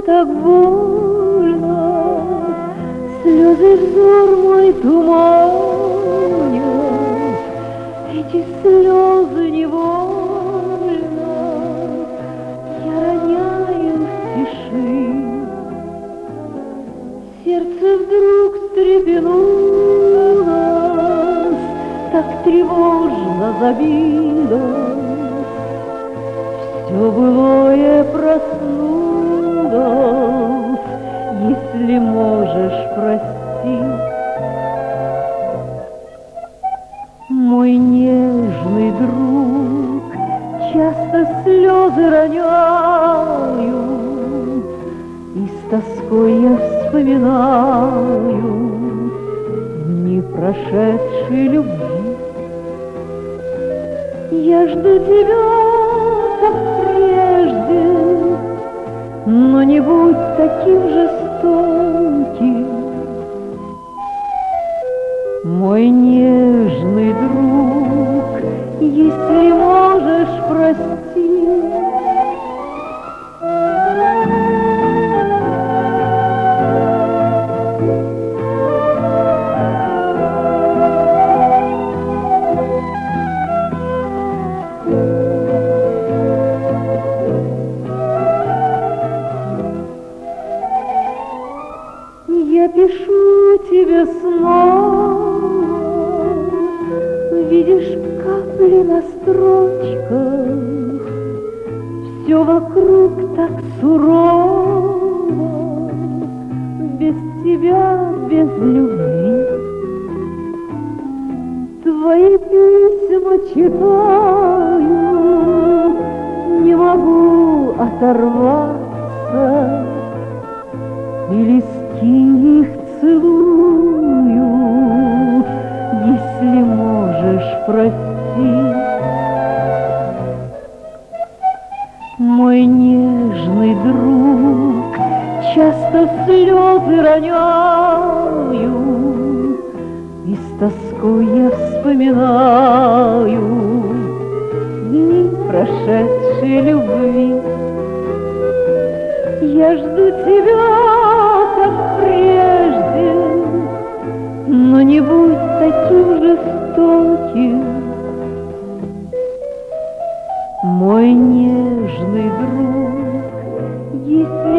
так больно, слезы взор мой туманят, эти слезы невольно я роняю в тиши. Сердце вдруг встрепенулось, так тревожно забилось, все былое проснулось, если можешь, прости. Мой нежный друг, часто слезы роняю, и с тоской я вспоминаю дни прошедшей любви. Я жду тебя, как прежде, но не будь таким жестоким. Мой нежный друг, если можешь, прости. Я пишу тебе снова, видишь капли на строчках, все вокруг так сурово, без тебя, без любви. Твои письма читаю, не могу оторваться, и листки их целую, если можешь, прости. Мой нежный друг, часто слезы роняю, и с тоской я вспоминаю дни прошедшей любви. Я жду тебя, как прежде, но не будь таким жестоким. Мой нежный друг, если